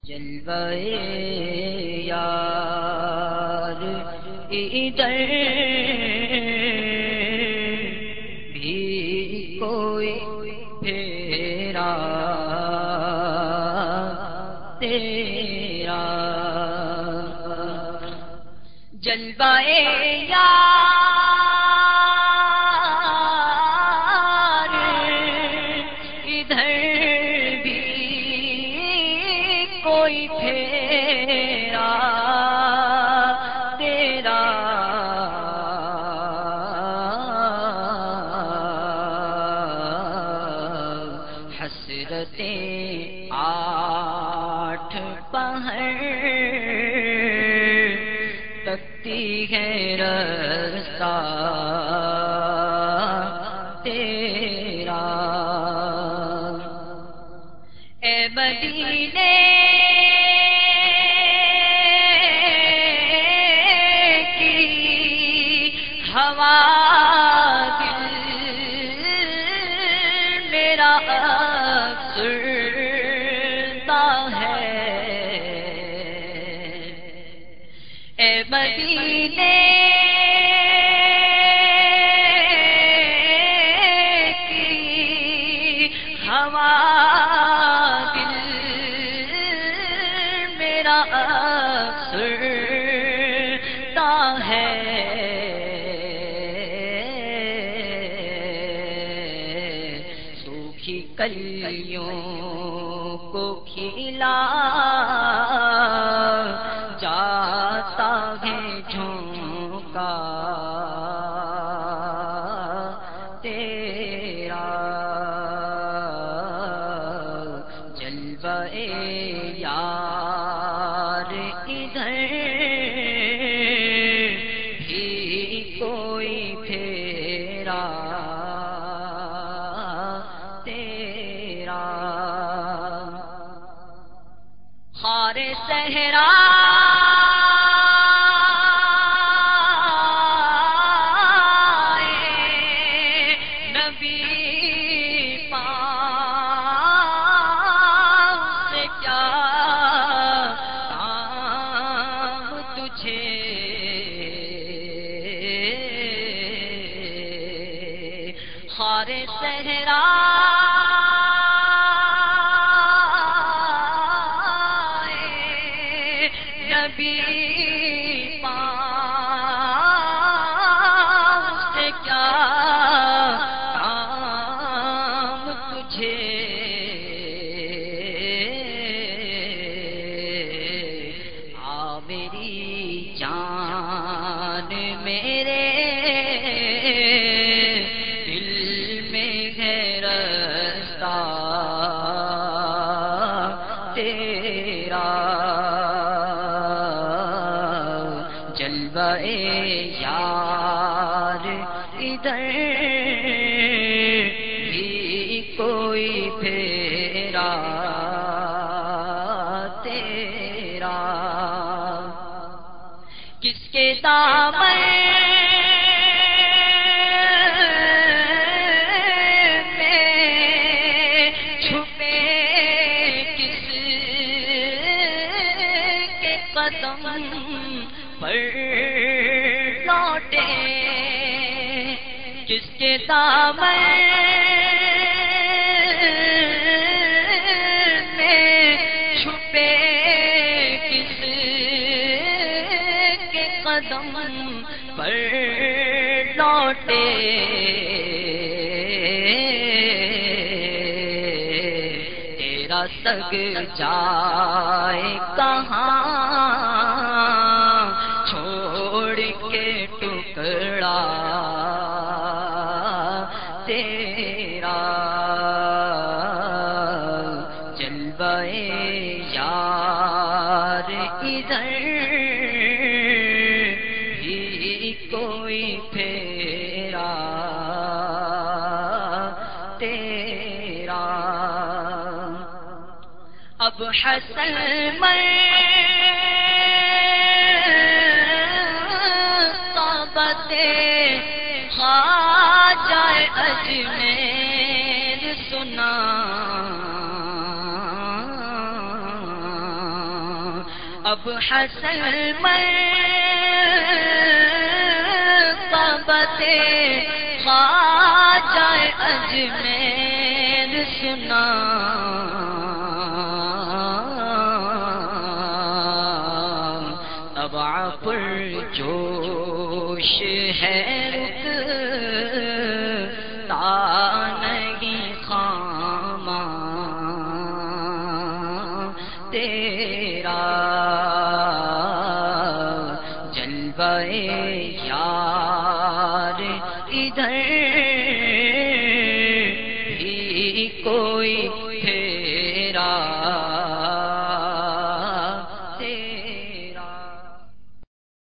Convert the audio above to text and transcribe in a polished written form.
جلوے یار ادھر بھی کوئی پھیرا تیرا، جلوہ یار ادھر بھی کوئی پھیرا تیرا، حسرتیں آٹھ پہر تکتی ہے رستہ تیرا، اے مدینے کی ہوا دل میرا افسردہ ہے، اے مدینے کی ہوا دل میرا افسردہ ہے، سوکھی کلیوں کو کھلا جاتا ہے جھونکا تیرا، جلوہ یار ادھر بھی کوئی پھیرا تیرا، خار صحرا نبی پاک سے کیا کام تجھے، خار صحرا نبی پاک سے کیا کام تجھے، آ میری جان میرے دل میں ہے رستہ تیرا، جلوہ یار ادھر بھی کوئی پھیرا تیرا، کس کے دامن میں چھپے کس کے قدم پر لوٹے، کس کے دامن میں چھپے کس کے قدم پر لوٹے، تیرا سگ جائے کہاں چھوڑ کے ٹکڑا تیرا، جلوہ یار ادھر بھی کوئی پھیرا تیرا، اب حسن مرتبتے خواجہ اجمیر سنا، اب حسن مرتبت خواجہ اجمیر سنا، طبع پر جوش ہے رکتا نہیں خامہ تیرا، جلوہ یار ادھر